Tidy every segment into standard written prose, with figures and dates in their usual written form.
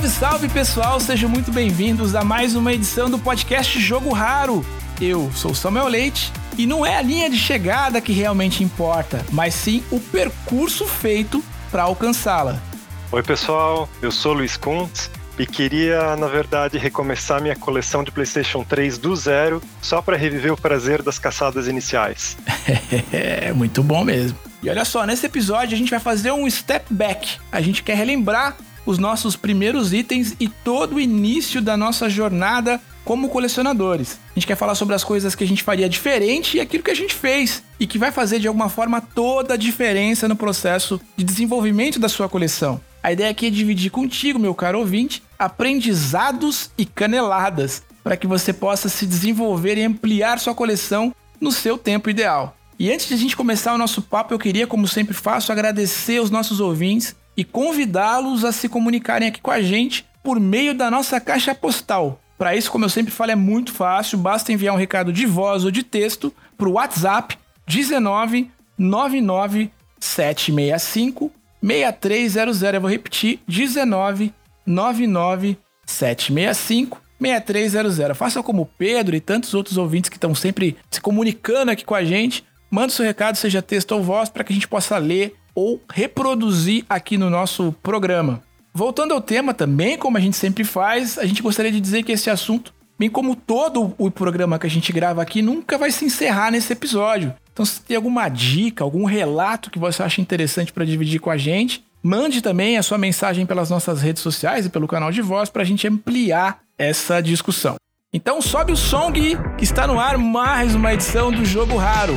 Salve, salve pessoal, sejam muito bem-vindos a mais uma edição do podcast Jogo Raro. Eu sou o Samuel Leite e não é a linha de chegada que realmente importa, mas sim o percurso feito para alcançá-la. Oi pessoal, eu sou o Luiz Kuntz e queria, na verdade, recomeçar minha coleção de PlayStation 3 do zero só para reviver o prazer das caçadas iniciais. É muito bom mesmo. E olha só, nesse episódio a gente vai fazer um step back. A gente quer relembrar os nossos primeiros itens e todo o início da nossa jornada como colecionadores. A gente quer falar sobre as coisas que a gente faria diferente e aquilo que a gente fez e que vai fazer de alguma forma toda a diferença no processo de desenvolvimento da sua coleção. A ideia aqui é dividir contigo, meu caro ouvinte, aprendizados e caneladas para que você possa se desenvolver e ampliar sua coleção no seu tempo ideal. E antes de a gente começar o nosso papo, eu queria, como sempre faço, agradecer aos nossos ouvintes e convidá-los a se comunicarem aqui com a gente por meio da nossa caixa postal. Para isso, como eu sempre falo, é muito fácil, basta enviar um recado de voz ou de texto para o WhatsApp 19 99 765 6300. Eu vou repetir, 19 99 765 6300. Faça como o Pedro e tantos outros ouvintes que estão sempre se comunicando aqui com a gente. Manda o seu recado, seja texto ou voz, para que a gente possa ler ou reproduzir aqui no nosso programa. Voltando ao tema também, como a gente sempre faz, a gente gostaria de dizer que esse assunto, bem como todo o programa que a gente grava aqui, nunca vai se encerrar nesse episódio. Então, se tem alguma dica, algum relato que você acha interessante para dividir com a gente, mande também a sua mensagem pelas nossas redes sociais e pelo canal de voz para a gente ampliar essa discussão. Então, sobe o som, Gui, que está no ar mais uma edição do Jogo Raro.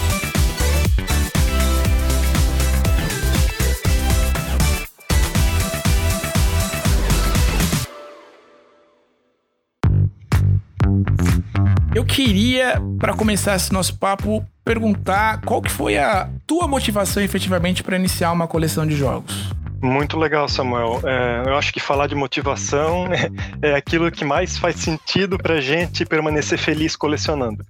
Eu queria, para começar esse nosso papo, perguntar qual que foi a tua motivação efetivamente para iniciar uma coleção de jogos. Muito legal, Samuel. Eu acho que falar de motivação é aquilo que mais faz sentido pra gente permanecer feliz colecionando.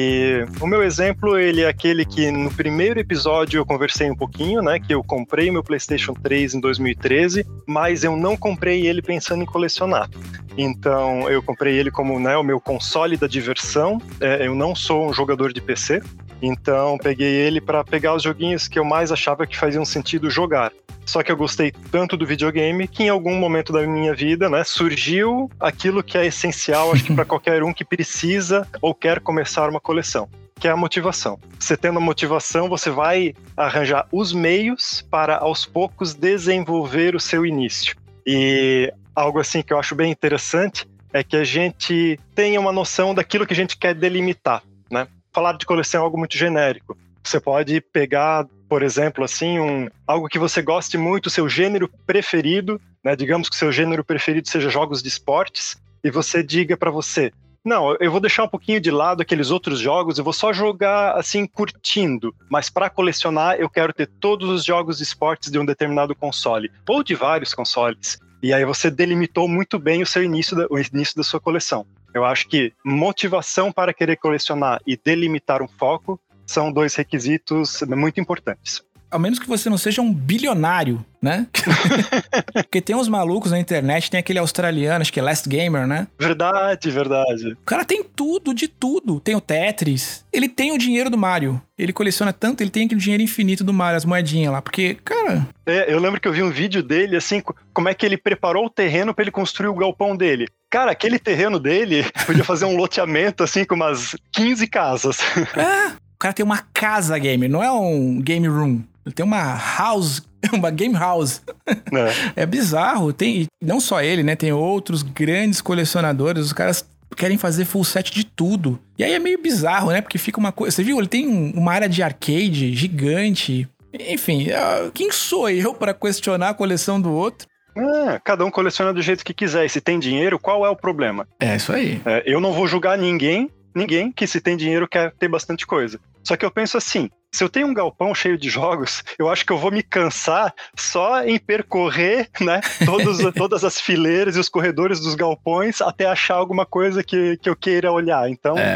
E o meu exemplo, ele é aquele que no primeiro episódio eu conversei um pouquinho, né? Que eu comprei meu PlayStation 3 em 2013, mas eu não comprei ele pensando em colecionar. Então eu comprei ele como, né, o meu console da diversão. Eu não sou um jogador de PC, então peguei ele para pegar os joguinhos que eu mais achava que faziam sentido jogar. Só que eu gostei tanto do videogame que em algum momento da minha vida, né, surgiu aquilo que é essencial, acho que para qualquer um que precisa ou quer começar uma coleção, que é a motivação. Você tendo a motivação, você vai arranjar os meios para, aos poucos, desenvolver o seu início. E algo assim que eu acho bem interessante é que a gente tenha uma noção daquilo que a gente quer delimitar, né? Falar de coleção é algo muito genérico. Você pode pegar, por exemplo, assim, algo que você goste muito, seu gênero preferido, né? Digamos que seu gênero preferido seja jogos de esportes, e você diga para você, não, eu vou deixar um pouquinho de lado aqueles outros jogos, eu vou só jogar assim, curtindo, mas para colecionar eu quero ter todos os jogos de esportes de um determinado console, ou de vários consoles. E aí você delimitou muito bem o início da sua coleção. Eu acho que motivação para querer colecionar e delimitar um foco são dois requisitos muito importantes. Ao menos que você não seja um bilionário, né? Porque tem uns malucos na internet, tem aquele australiano, acho que é Last Gamer, né? Verdade, verdade. O cara tem tudo, de tudo. Tem o Tetris. Ele tem o dinheiro do Mario. Ele coleciona tanto, ele tem aquele dinheiro infinito do Mario, as moedinhas lá. Porque, cara... Eu lembro que eu vi um vídeo dele, assim, como é que ele preparou o terreno para ele construir o galpão dele. Cara, aquele terreno dele podia fazer um loteamento, assim, com umas 15 casas. O cara tem uma casa gamer, não é um game room. Ele tem uma house, uma game house. É bizarro. Tem, não só ele, né? Tem outros grandes colecionadores. Os caras querem fazer full set de tudo. E aí é meio bizarro, né? Porque fica uma coisa... Você viu? Ele tem uma área de arcade gigante. Enfim, quem sou eu para questionar a coleção do outro? Cada um coleciona do jeito que quiser. E se tem dinheiro, qual é o problema? É isso aí. Eu não vou julgar ninguém que se tem dinheiro quer ter bastante coisa. Só que eu penso assim, se eu tenho um galpão cheio de jogos, eu acho que eu vou me cansar só em percorrer, né, todas as fileiras e os corredores dos galpões até achar alguma coisa que eu queira olhar. Então,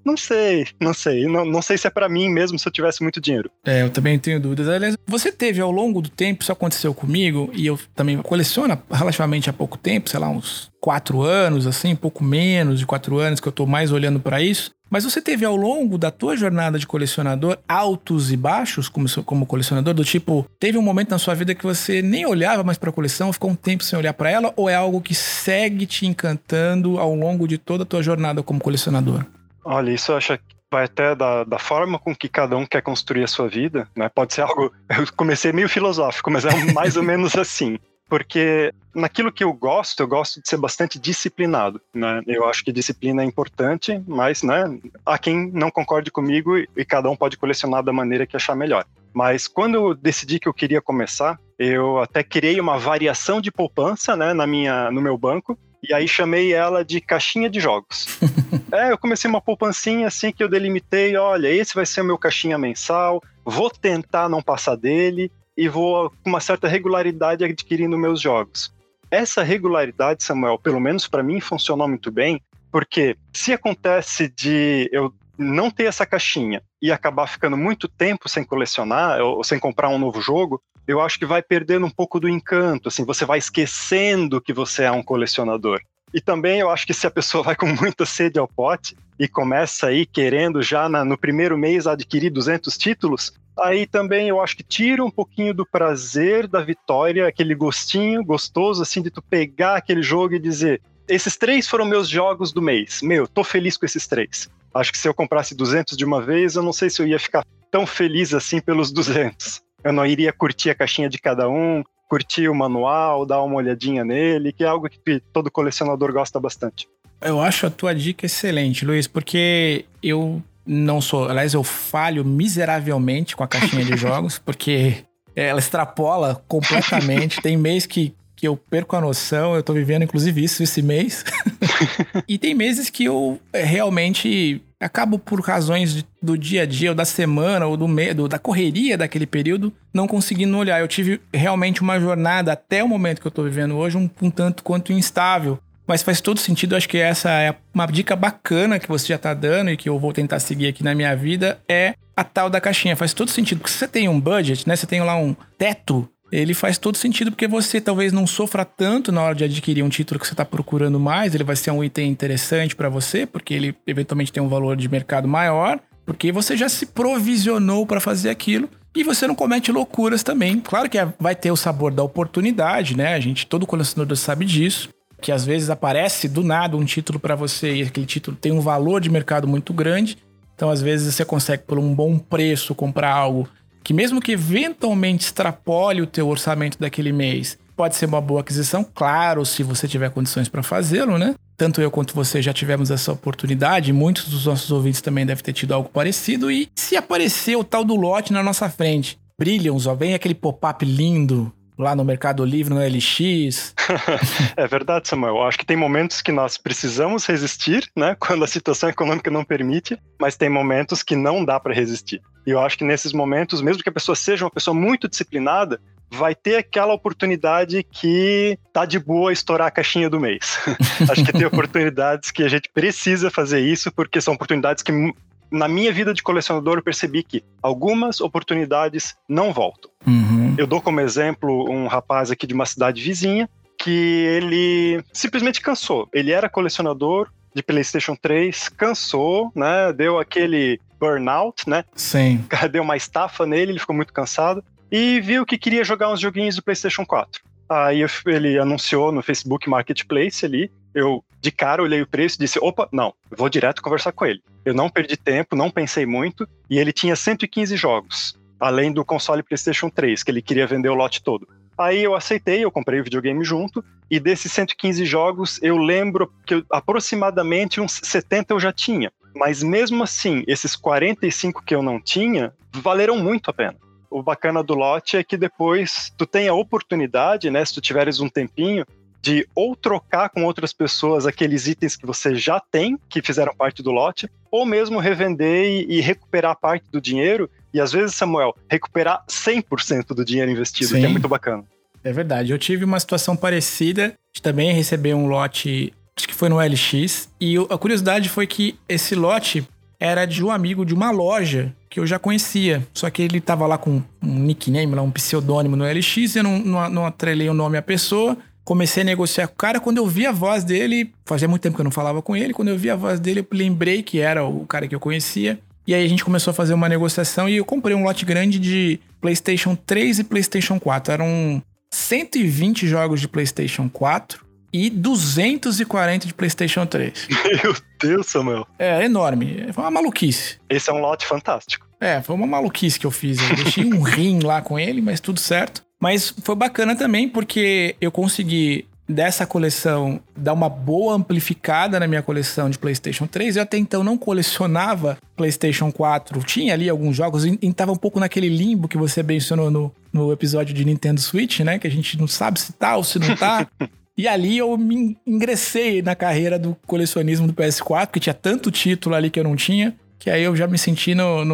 Não sei. Não sei se é pra mim mesmo se eu tivesse muito dinheiro. Eu também tenho dúvidas. Aliás, você teve ao longo do tempo, isso aconteceu comigo, e eu também coleciono relativamente há pouco tempo, sei lá, uns 4 anos, assim, pouco menos de 4 anos que eu tô mais olhando pra isso. Mas você teve ao longo da tua jornada de colecionador altos e baixos como colecionador? Do tipo, teve um momento na sua vida que você nem olhava mais pra coleção, ficou um tempo sem olhar pra ela? Ou é algo que segue te encantando ao longo de toda a tua jornada como colecionador? Olha, isso eu acho que vai até da forma com que cada um quer construir a sua vida, né? Pode ser algo... Eu comecei meio filosófico, mas é mais ou menos assim. Porque naquilo que eu gosto de ser bastante disciplinado, né? Eu acho que disciplina é importante, mas, né, há quem não concorde comigo e cada um pode colecionar da maneira que achar melhor. Mas quando eu decidi que eu queria começar, eu até criei uma variação de poupança, né, no meu banco, e aí chamei ela de caixinha de jogos. Eu comecei uma poupancinha assim que eu delimitei, olha, esse vai ser o meu caixinha mensal, vou tentar não passar dele, e vou com uma certa regularidade adquirindo meus jogos. Essa regularidade, Samuel, pelo menos para mim, funcionou muito bem, porque se acontece de eu não ter essa caixinha e acabar ficando muito tempo sem colecionar, ou sem comprar um novo jogo, eu acho que vai perdendo um pouco do encanto, assim, você vai esquecendo que você é um colecionador. E também eu acho que se a pessoa vai com muita sede ao pote e começa aí querendo já no primeiro mês adquirir 200 títulos, aí também eu acho que tira um pouquinho do prazer da vitória, aquele gostinho gostoso, assim, de tu pegar aquele jogo e dizer, esses 3 foram meus jogos do mês, tô feliz com esses 3. Acho que se eu comprasse 200 de uma vez, eu não sei se eu ia ficar tão feliz assim pelos 200. Eu não iria curtir a caixinha de cada um, curtir o manual, dar uma olhadinha nele, que é algo que todo colecionador gosta bastante. Eu acho a tua dica excelente, Luiz, porque eu não sou... Aliás, eu falho miseravelmente com a caixinha de jogos, porque ela extrapola completamente. Tem mês que eu perco a noção, eu tô vivendo inclusive isso esse mês. E tem meses que eu realmente acabo por razões do dia a dia, ou da semana, ou da correria daquele período, não conseguindo olhar. Eu tive realmente uma jornada até o momento que eu tô vivendo hoje um tanto quanto instável. Mas faz todo sentido, acho que essa é uma dica bacana que você já tá dando e que eu vou tentar seguir aqui na minha vida, é a tal da caixinha. Faz todo sentido, porque se você tem um budget, né, você tem lá um teto, ele faz todo sentido porque você talvez não sofra tanto na hora de adquirir um título que você tá procurando mais, ele vai ser um item interessante para você, porque ele eventualmente tem um valor de mercado maior, porque você já se provisionou para fazer aquilo. E você não comete loucuras também. Claro que vai ter o sabor da oportunidade, né? Todo colecionador sabe disso. Que às vezes aparece do nada um título para você e aquele título tem um valor de mercado muito grande. Então, às vezes, você consegue, por um bom preço, comprar algo que mesmo que eventualmente extrapole o teu orçamento daquele mês, pode ser uma boa aquisição, claro, se você tiver condições para fazê-lo, né? Tanto eu quanto você já tivemos essa oportunidade, muitos dos nossos ouvintes também devem ter tido algo parecido. E se aparecer o tal do lote na nossa frente, Brillions, ó, vem aquele pop-up lindo lá no Mercado Livre, no LX. É verdade, Samuel. Eu acho que tem momentos que nós precisamos resistir, né? Quando a situação econômica não permite, mas tem momentos que não dá para resistir. E eu acho que nesses momentos, mesmo que a pessoa seja uma pessoa muito disciplinada, vai ter aquela oportunidade que tá de boa estourar a caixinha do mês. Acho que tem oportunidades que a gente precisa fazer isso, porque são oportunidades que, na minha vida de colecionador, eu percebi que algumas oportunidades não voltam. Uhum. Eu dou como exemplo um rapaz aqui de uma cidade vizinha, que ele simplesmente cansou. Ele era colecionador de PlayStation 3, cansou, né? Deu aquele burnout, né? Sim. Deu uma estafa nele, ele ficou muito cansado. E viu que queria jogar uns joguinhos do PlayStation 4. Aí ele anunciou no Facebook Marketplace ali. Eu, de cara, olhei o preço e disse, opa, não, vou direto conversar com ele. Eu não perdi tempo, não pensei muito. E ele tinha 115 jogos, além do console PlayStation 3, que ele queria vender o lote todo. Aí eu aceitei, eu comprei o videogame junto. E desses 115 jogos, eu lembro que aproximadamente uns 70 eu já tinha. Mas mesmo assim, esses 45 que eu não tinha, valeram muito a pena. O bacana do lote é que depois tu tem a oportunidade, né, se tu tiveres um tempinho, de ou trocar com outras pessoas aqueles itens que você já tem, que fizeram parte do lote, ou mesmo revender e recuperar parte do dinheiro, e às vezes, Samuel, recuperar 100% do dinheiro investido, Sim. Que é muito bacana. É verdade, eu tive uma situação parecida de também receber um lote, acho que foi no LX, e a curiosidade foi que esse lote, era de um amigo de uma loja que eu já conhecia. Só que ele tava lá com um nickname, lá, um pseudônimo no LX, e eu não atrelei o nome à pessoa. Comecei a negociar com o cara. Quando eu vi a voz dele, fazia muito tempo que eu não falava com ele, quando eu vi a voz dele, eu lembrei que era o cara que eu conhecia. E aí a gente começou a fazer uma negociação e eu comprei um lote grande de PlayStation 3 e PlayStation 4. Eram 120 jogos de PlayStation 4 e 240 de PlayStation 3. Meu Deus, Samuel. É enorme. Foi uma maluquice. Esse é um lote fantástico. Foi uma maluquice que eu fiz. Eu deixei um rim lá com ele, mas tudo certo. Mas foi bacana também porque eu consegui, dessa coleção, dar uma boa amplificada na minha coleção de PlayStation 3. Eu até então não colecionava PlayStation 4. Tinha ali alguns jogos e estava um pouco naquele limbo que você mencionou no episódio de Nintendo Switch, né? Que a gente não sabe se tá ou se não tá. E ali eu me ingressei na carreira do colecionismo do PS4, porque tinha tanto título ali que eu não tinha, que aí eu já me senti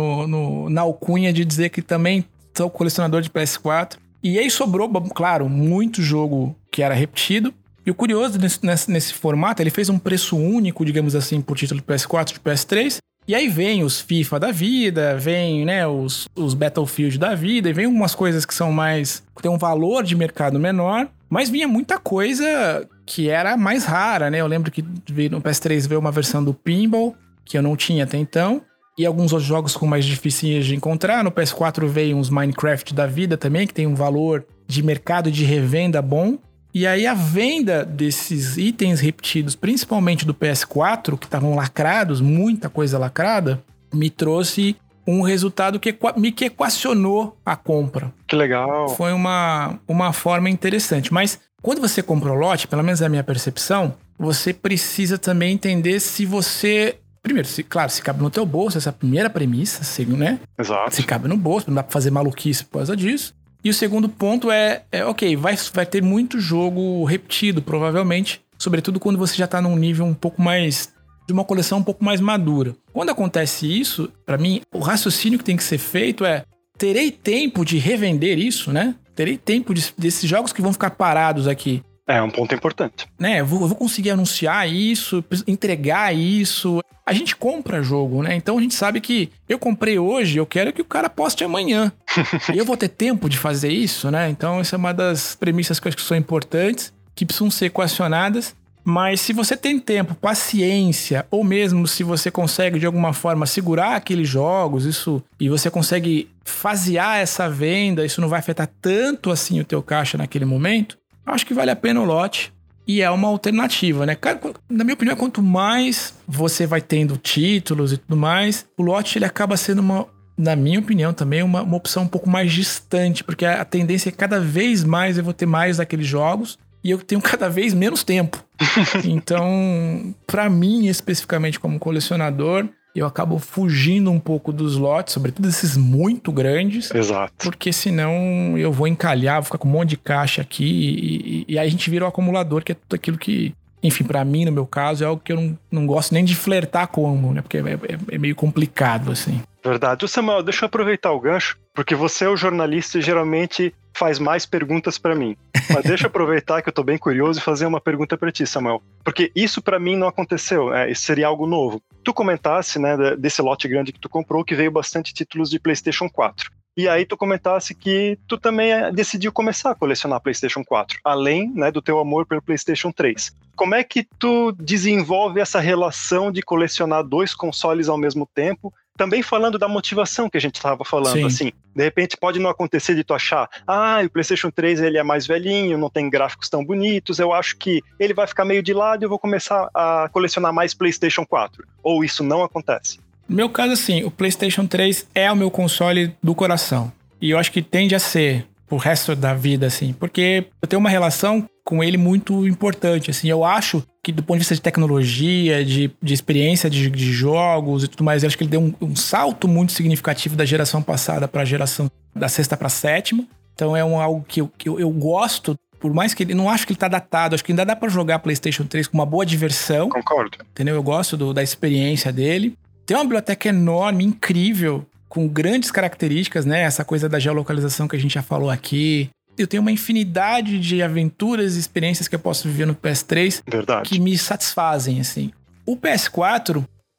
na alcunha de dizer que também sou colecionador de PS4. E aí sobrou, claro, muito jogo que era repetido. E o curioso nesse formato, ele fez um preço único, digamos assim, por título de PS4 e de PS3. E aí vem os FIFA da vida, vem, né, os Battlefield da vida, e vem umas coisas que são mais... tem um valor de mercado menor, mas vinha muita coisa que era mais rara, né? Eu lembro que no PS3 veio uma versão do Pinball, que eu não tinha até então. E alguns outros jogos com mais difíceis de encontrar. No PS4 veio uns Minecraft da vida também, que tem um valor de mercado de revenda bom. E aí a venda desses itens repetidos, principalmente do PS4, que estavam lacrados, muita coisa lacrada, me trouxe um resultado que me equacionou a compra. Que legal. Foi uma forma interessante. Mas quando você compra o lote, pelo menos é a minha percepção, você precisa também entender se você... Primeiro, se cabe no teu bolso, essa é a primeira premissa, né? Exato. Se cabe no bolso, não dá pra fazer maluquice por causa disso. E o segundo ponto ok, vai ter muito jogo repetido, provavelmente, sobretudo quando você já tá num nível um pouco mais... de uma coleção um pouco mais madura. Quando acontece isso, pra mim, o raciocínio que tem que ser feito terei tempo de revender isso, né? Terei tempo desses jogos que vão ficar parados aqui. É um ponto importante. Né? Eu vou conseguir anunciar isso, entregar isso. A gente compra jogo, né? Então a gente sabe que eu comprei hoje, eu quero que o cara poste amanhã. E eu vou ter tempo de fazer isso, né? Então essa é uma das premissas que eu acho que são importantes, que precisam ser equacionadas. Mas se você tem tempo, paciência, ou mesmo se você consegue de alguma forma segurar aqueles jogos, e você consegue fasear essa venda, isso não vai afetar tanto assim o teu caixa naquele momento, acho que vale a pena o lote e é uma alternativa, né? Na minha opinião, quanto mais você vai tendo títulos e tudo mais, o lote ele acaba sendo na minha opinião também, uma opção um pouco mais distante, porque a tendência é que cada vez mais eu vou ter mais daqueles jogos e eu tenho cada vez menos tempo. Então, pra mim, especificamente como colecionador, eu acabo fugindo um pouco dos lotes, sobretudo esses muito grandes. Exato. Porque senão eu vou encalhar, vou ficar com um monte de caixa aqui e aí a gente vira o acumulador, que é tudo aquilo que, enfim, pra mim, no meu caso, é algo que eu não gosto nem de flertar com, né? Porque é meio complicado, assim. Verdade. Samuel, deixa eu aproveitar o gancho, porque você é o jornalista e geralmente faz mais perguntas pra mim. Mas deixa eu aproveitar que eu tô bem curioso e fazer uma pergunta pra ti, Samuel. Porque isso pra mim não aconteceu, isso seria algo novo. Tu comentasse, né, desse lote grande que tu comprou, que veio bastante títulos de PlayStation 4. E aí tu comentasse que tu também decidiu começar a colecionar PlayStation 4, além, né, do teu amor pelo PlayStation 3. Como é que tu desenvolve essa relação de colecionar dois consoles ao mesmo tempo? Também falando da motivação que a gente estava falando, Sim. Assim, de repente pode não acontecer de tu achar, o PlayStation 3 ele é mais velhinho, não tem gráficos tão bonitos, eu acho que ele vai ficar meio de lado e eu vou começar a colecionar mais PlayStation 4. Ou isso não acontece? No meu caso, assim, o PlayStation 3 é o meu console do coração. E eu acho que tende a ser pro resto da vida, assim, porque eu tenho uma relação com ele muito importante, assim. Eu acho que do ponto de vista de tecnologia, de experiência de jogos e tudo mais, eu acho que ele deu um salto muito significativo da geração passada para a geração da sexta para a sétima. Então é algo que eu gosto, por mais que ele não acho que ele tá datado, acho que ainda dá para jogar PlayStation 3 com uma boa diversão. Concordo. Entendeu? Eu gosto da experiência dele. Tem uma biblioteca enorme, incrível, com grandes características, né? Essa coisa da geolocalização que a gente já falou aqui. Eu tenho uma infinidade de aventuras e experiências que eu posso viver no PS3. Verdade. Que me satisfazem, assim. O PS4,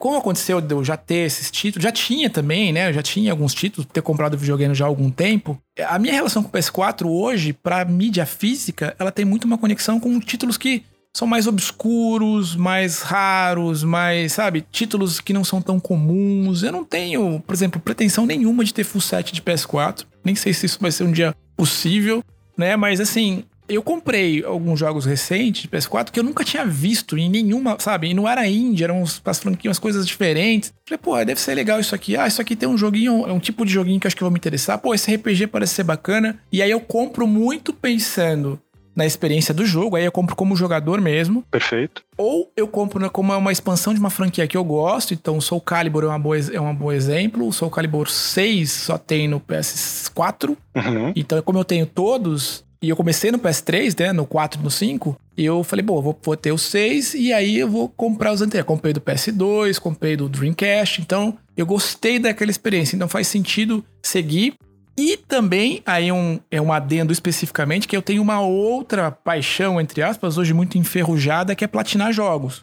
como aconteceu de eu já ter esses títulos, já tinha também, né? Eu já tinha alguns títulos, ter comprado videogame já há algum tempo. A minha relação com o PS4 hoje, pra mídia física, ela tem muito uma conexão com títulos que são mais obscuros, mais raros, mais, sabe? Títulos que não são tão comuns. Eu não tenho, por exemplo, pretensão nenhuma de ter full set de PS4. Nem sei se isso vai ser um dia possível, né? Mas assim, eu comprei alguns jogos recentes de PS4 que eu nunca tinha visto em nenhuma, sabe? E não era indie, eram umas coisas diferentes. Falei, pô, deve ser legal isso aqui. Ah, isso aqui tem um joguinho, é um tipo de joguinho que eu acho que eu vou me interessar. Pô, esse RPG parece ser bacana. E aí eu compro muito pensando na experiência do jogo, aí eu compro como jogador mesmo. Perfeito. Ou eu compro como uma expansão de uma franquia que eu gosto, então o Soul Calibur é um bom exemplo. O Soul Calibur 6 só tem no PS4, então como eu tenho todos, e eu comecei no PS3, né, no 4 e no 5, e eu falei, bom, vou ter o 6, e aí eu vou comprar os anteriores. Comprei do PS2, comprei do Dreamcast, então eu gostei daquela experiência, então faz sentido seguir. E também, aí é um adendo especificamente, que eu tenho uma outra paixão, entre aspas, hoje muito enferrujada, que é platinar jogos.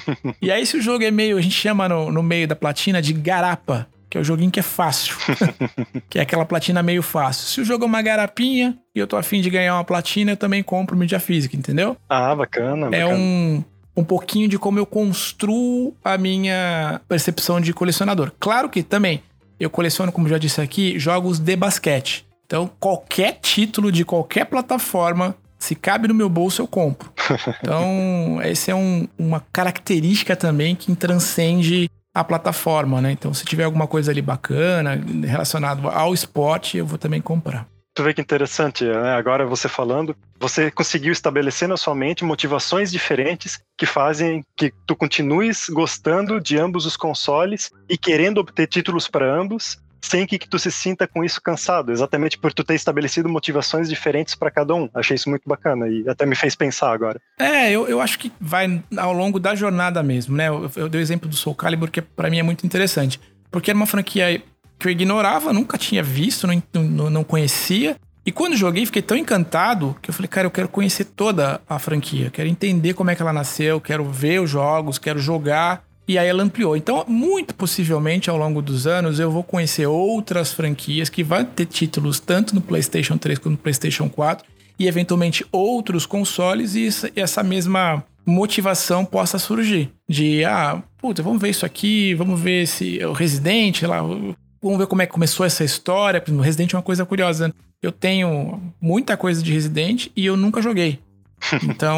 E aí se o jogo é meio, a gente chama no meio da platina de garapa, que é o joguinho que é fácil, que é aquela platina meio fácil. Se o jogo é uma garapinha e eu tô a fim de ganhar uma platina, eu também compro mídia física, entendeu? Ah, bacana. É um pouquinho de como eu construo a minha percepção de colecionador. Claro que também eu coleciono, como já disse aqui, jogos de basquete. Então, qualquer título de qualquer plataforma, se cabe no meu bolso, eu compro. Então, essa é uma característica também que transcende a plataforma, né? Então, se tiver alguma coisa ali bacana relacionada ao esporte, eu vou também comprar. Tu vê que interessante, né? Agora você falando, você conseguiu estabelecer na sua mente motivações diferentes que fazem que tu continues gostando de ambos os consoles e querendo obter títulos para ambos, sem que tu se sinta com isso cansado, exatamente por tu ter estabelecido motivações diferentes para cada um. Achei isso muito bacana e até me fez pensar agora. Eu acho que vai ao longo da jornada mesmo, né? Eu dei o exemplo do Soul Calibur, que para mim é muito interessante, porque era uma franquia que eu ignorava, nunca tinha visto, não conhecia. E quando joguei, fiquei tão encantado que eu falei, cara, eu quero conhecer toda a franquia. Quero entender como é que ela nasceu, quero ver os jogos, quero jogar. E aí ela ampliou. Então, muito possivelmente, ao longo dos anos, eu vou conhecer outras franquias que vão ter títulos tanto no PlayStation 3 quanto no PlayStation 4. E, eventualmente, outros consoles. E essa mesma motivação possa surgir. De, vamos ver isso aqui, vamos ver o Resident, sei lá... Vamos ver como é que começou essa história. O Resident é uma coisa curiosa. Eu tenho muita coisa de Resident e eu nunca joguei. Então,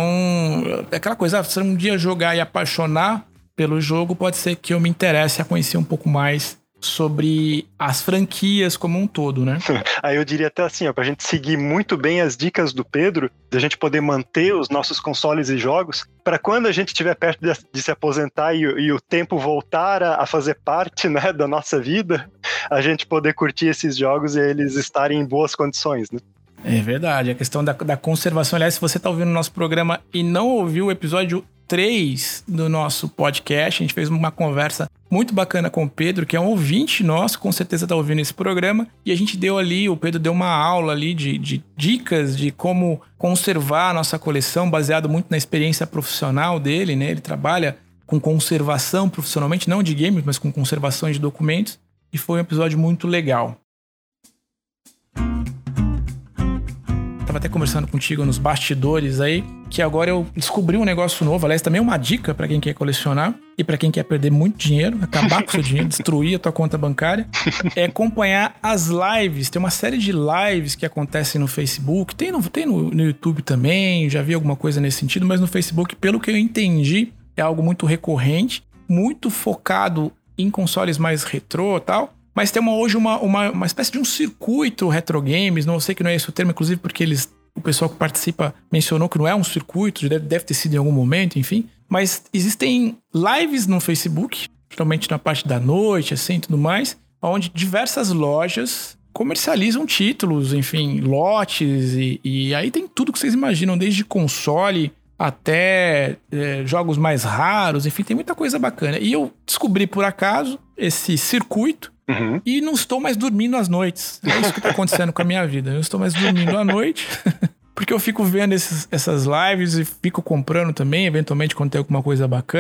é aquela coisa, se um dia jogar e apaixonar pelo jogo, pode ser que eu me interesse a conhecer um pouco mais sobre as franquias como um todo, né? Aí eu diria até assim, pra gente seguir muito bem as dicas do Pedro, da gente poder manter os nossos consoles e jogos, para quando a gente estiver perto de se aposentar e o tempo voltar a fazer parte, né, da nossa vida, a gente poder curtir esses jogos e eles estarem em boas condições, né? É verdade, a questão da conservação. Aliás, se você tá ouvindo o nosso programa e não ouviu o episódio 3 do nosso podcast, a gente fez uma conversa muito bacana com o Pedro, que é um ouvinte nosso, com certeza tá ouvindo esse programa, e a gente deu ali, o Pedro deu uma aula ali de dicas de como conservar a nossa coleção, baseado muito na experiência profissional dele, né? Ele trabalha com conservação profissionalmente, não de games, mas com conservação de documentos, e foi um episódio muito legal. Tava até conversando contigo nos bastidores aí, que agora eu descobri um negócio novo. Aliás, também é uma dica pra quem quer colecionar e pra quem quer perder muito dinheiro, acabar com o seu dinheiro, destruir a tua conta bancária, é acompanhar as lives. Tem uma série de lives que acontecem no Facebook, tem no YouTube também, já vi alguma coisa nesse sentido, mas no Facebook, pelo que eu entendi, é algo muito recorrente, muito focado em consoles mais retrô e tal. Mas tem hoje uma espécie de um circuito retro games, não sei que não é esse o termo, inclusive porque o pessoal que participa mencionou que não é um circuito, deve ter sido em algum momento, enfim. Mas existem lives no Facebook, geralmente na parte da noite, assim, tudo mais, onde diversas lojas comercializam títulos, enfim, lotes, e aí tem tudo que vocês imaginam, desde console até jogos mais raros, enfim, tem muita coisa bacana. E eu descobri por acaso esse circuito, e não estou mais dormindo às noites. É isso que está acontecendo com a minha vida. Eu não estou mais dormindo à noite, porque eu fico vendo essas lives e fico comprando também, eventualmente, quando tem alguma coisa bacana.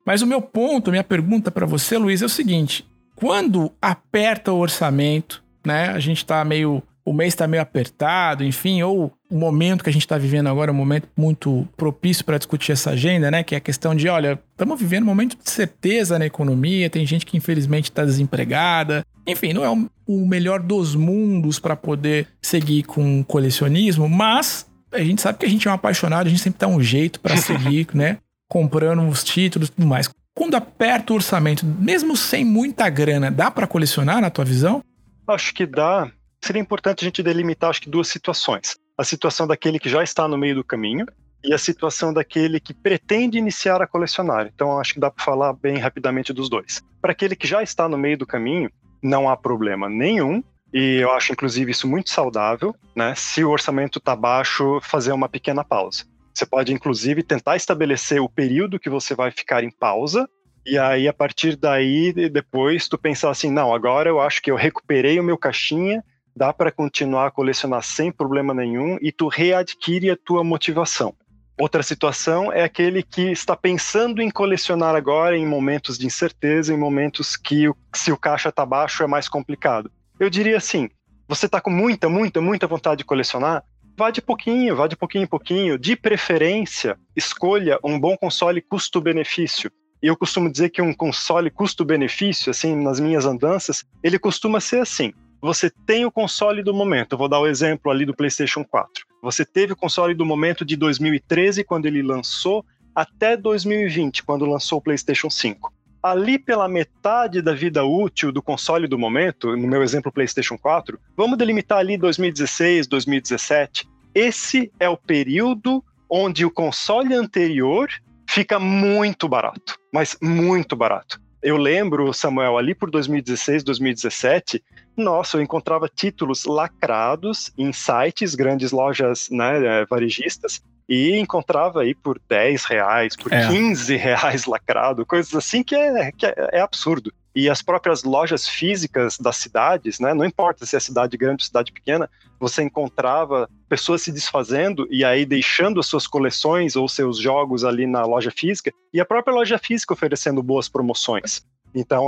Mas o meu ponto, minha pergunta para você, Luiz, é o seguinte: quando aperta o orçamento, né? A gente tá meio... O mês tá meio apertado, enfim, ou o momento que a gente tá vivendo agora é um momento muito propício para discutir essa agenda, né? Que é a questão de, olha, estamos vivendo um momento de certeza na economia, tem gente que infelizmente está desempregada. Enfim, não é o melhor dos mundos para poder seguir com o colecionismo, mas a gente sabe que a gente é um apaixonado, a gente sempre dá um jeito para seguir, né? Comprando os títulos e tudo mais. Quando aperta o orçamento, mesmo sem muita grana, dá para colecionar, na tua visão? Acho que dá. Seria importante a gente delimitar, acho que, duas situações. A situação daquele que já está no meio do caminho e a situação daquele que pretende iniciar a colecionar. Então, acho que dá para falar bem rapidamente dos dois. Para aquele que já está no meio do caminho, não há problema nenhum, e eu acho, inclusive, isso muito saudável, né? Se o orçamento está baixo, fazer uma pequena pausa. Você pode, inclusive, tentar estabelecer o período que você vai ficar em pausa, e aí, a partir daí, depois, tu pensar assim, não, agora eu acho que eu recuperei o meu caixinha, dá para continuar a colecionar sem problema nenhum e tu readquire a tua motivação. Outra situação é aquele que está pensando em colecionar agora em momentos de incerteza, em momentos que se o caixa está baixo é mais complicado. Eu diria assim, você está com muita vontade de colecionar? Vá de pouquinho em pouquinho. De preferência, escolha um bom console custo-benefício. E eu costumo dizer que um console custo-benefício, assim, nas minhas andanças, ele costuma ser assim. Você tem o console do momento, eu vou dar o exemplo ali do PlayStation 4. Você teve o console do momento de 2013, quando ele lançou, até 2020, quando lançou o PlayStation 5. Ali pela metade da vida útil do console do momento, no meu exemplo PlayStation 4, vamos delimitar ali 2016, 2017. Esse é o período onde o console anterior fica muito barato, mas muito barato. Eu lembro, Samuel, ali por 2016, 2017, nossa, eu encontrava títulos lacrados em sites, grandes lojas, né, varejistas, e encontrava aí por R$10, por R$15 lacrado, coisas assim que é absurdo. E as próprias lojas físicas das cidades, né, não importa se é cidade grande ou cidade pequena, você encontrava pessoas se desfazendo e aí deixando as suas coleções ou seus jogos ali na loja física, e a própria loja física oferecendo boas promoções. Então,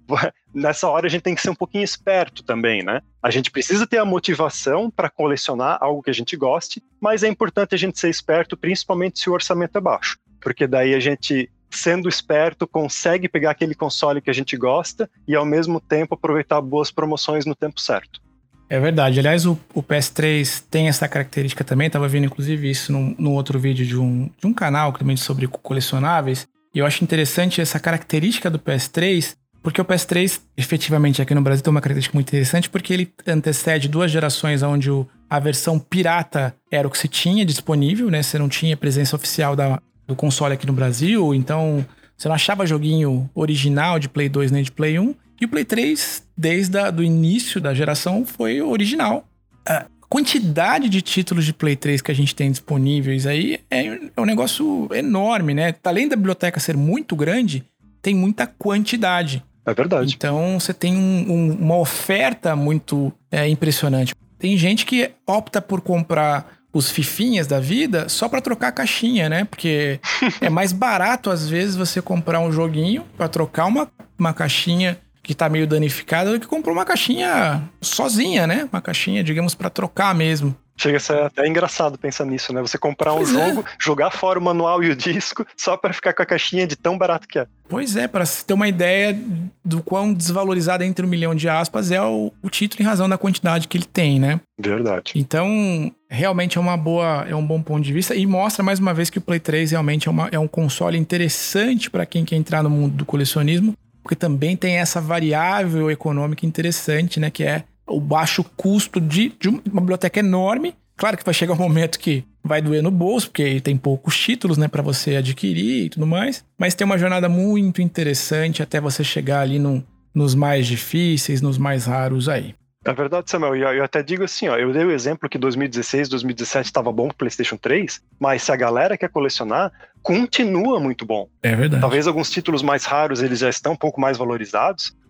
nessa hora a gente tem que ser um pouquinho esperto também, né? A gente precisa ter a motivação para colecionar algo que a gente goste, mas é importante a gente ser esperto, principalmente se o orçamento é baixo, porque daí a gente, sendo esperto, consegue pegar aquele console que a gente gosta e, ao mesmo tempo, aproveitar boas promoções no tempo certo. É verdade. Aliás, o PS3 tem essa característica também. Estava vendo, inclusive, isso num outro vídeo de um canal também sobre colecionáveis. E eu acho interessante essa característica do PS3, porque o PS3, efetivamente, aqui no Brasil tem uma característica muito interessante, porque ele antecede 2 gerações onde a versão pirata era o que se tinha disponível, né? Você não tinha presença oficial do console aqui no Brasil, então você não achava joguinho original de Play 2 nem de Play 1. E o Play 3, desde o início da geração, foi original. A quantidade de títulos de Play 3 que a gente tem disponíveis aí é um negócio enorme, né? Além da biblioteca ser muito grande, tem muita quantidade. É verdade. Então, você tem uma oferta muito impressionante. Tem gente que opta por comprar os fifinhas da vida só pra trocar a caixinha, né? Porque é mais barato, às vezes, você comprar um joguinho pra trocar uma caixinha que tá meio danificada do que comprar uma caixinha sozinha, né? Uma caixinha, digamos, pra trocar mesmo. Chega a ser até engraçado pensar nisso, né? Você comprar um jogo, jogar fora o manual e o disco só pra ficar com a caixinha de tão barato que é. Pois é, pra ter uma ideia do quão desvalorizado entre 1 milhão de aspas é o título em razão da quantidade que ele tem, né? Verdade. Então, realmente é um bom ponto de vista e mostra mais uma vez que o Play 3 realmente é um console interessante pra quem quer entrar no mundo do colecionismo, porque também tem essa variável econômica interessante, né? Que é o baixo custo de uma biblioteca enorme. Claro que vai chegar um momento que vai doer no bolso, porque tem poucos títulos, né, para você adquirir e tudo mais. Mas tem uma jornada muito interessante até você chegar ali nos mais difíceis, nos mais raros aí. É verdade, Samuel, e eu até digo assim, ó, eu dei o exemplo que 2016, 2017 estava bom pro PlayStation 3, mas se a galera quer colecionar, continua muito bom. É verdade. Talvez alguns títulos mais raros eles já estão um pouco mais valorizados,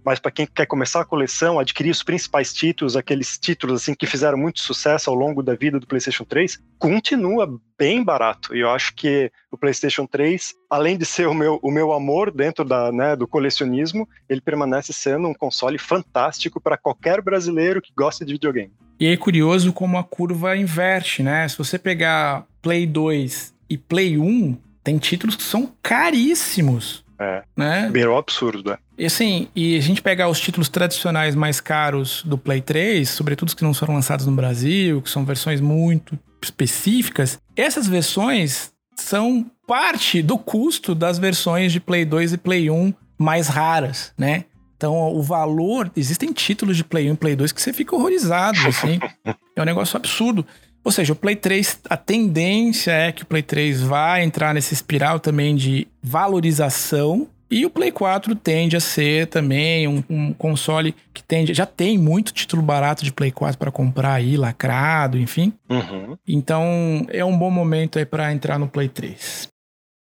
mas para quem quer começar a coleção, adquirir os principais títulos, aqueles títulos assim que fizeram muito sucesso ao longo da vida do PlayStation 3, continua bem barato. E eu acho que o PlayStation 3, além de ser o meu amor dentro do colecionismo, ele permanece sendo um console fantástico para qualquer brasileiro que gosta de videogame. E é curioso como a curva inverte, né? Se você pegar Play 2 e Play 1, tem títulos que são caríssimos. Né? Beirou absurdo, E assim, e a gente pegar os títulos tradicionais mais caros do Play 3, sobretudo os que não foram lançados no Brasil, que são versões muito específicas, essas versões são parte do custo das versões de Play 2 e Play 1 mais raras, né? Então, o valor... Existem títulos de Play 1 e Play 2 que você fica horrorizado, assim. É um negócio absurdo. Ou seja, o Play 3, a tendência é que o Play 3 vai entrar nessa espiral também de valorização, e o Play 4 tende a ser também um console que já tem muito título barato de Play 4 para comprar aí, lacrado, enfim. Uhum. Então, é um bom momento aí para entrar no Play 3.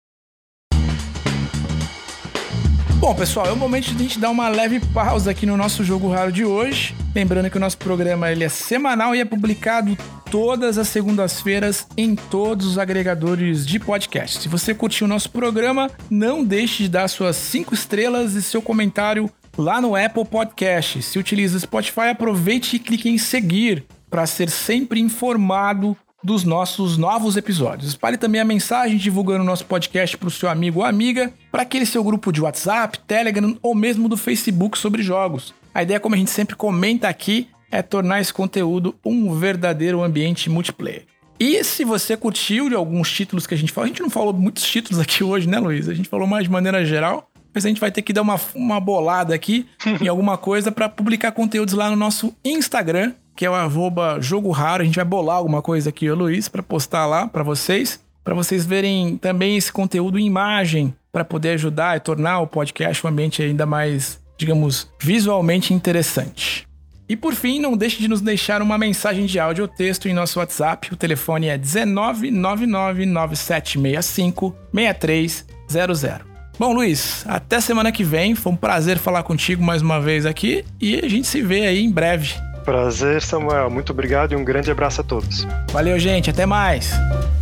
Bom, pessoal, é o momento de a gente dar uma leve pausa aqui no nosso Jogo Raro de hoje. Lembrando que o nosso programa ele é semanal e é publicado todas as segundas-feiras em todos os agregadores de podcast. Se você curtiu o nosso programa, não deixe de dar suas 5 estrelas e seu comentário lá no Apple Podcast. Se utiliza o Spotify, aproveite e clique em seguir para ser sempre informado dos nossos novos episódios. Espalhe também a mensagem divulgando o nosso podcast para o seu amigo ou amiga, para aquele seu grupo de WhatsApp, Telegram ou mesmo do Facebook sobre jogos. A ideia, como a gente sempre comenta aqui, é tornar esse conteúdo um verdadeiro ambiente multiplayer. E se você curtiu de alguns títulos que a gente falou, a gente não falou muitos títulos aqui hoje, né, Luiz? A gente falou mais de maneira geral, mas a gente vai ter que dar uma bolada aqui em alguma coisa para publicar conteúdos lá no nosso Instagram, que é o @Jogo Raro. A gente vai bolar alguma coisa aqui, Luiz, para postar lá para vocês verem também esse conteúdo em imagem, para poder ajudar e tornar o podcast um ambiente ainda mais, digamos, visualmente interessante. E por fim, não deixe de nos deixar uma mensagem de áudio ou texto em nosso WhatsApp. O telefone é 199997656300. Bom, Luiz, até semana que vem. Foi um prazer falar contigo mais uma vez aqui e a gente se vê aí em breve. Prazer, Samuel. Muito obrigado e um grande abraço a todos. Valeu, gente. Até mais.